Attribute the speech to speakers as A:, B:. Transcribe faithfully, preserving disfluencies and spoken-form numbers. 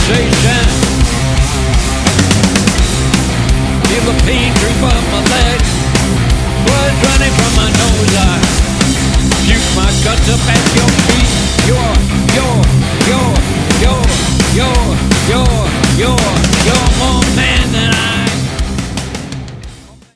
A: sensation. Feel the pain creep up my leg. Blood running from my nose. I puke my guts up at your feet. You're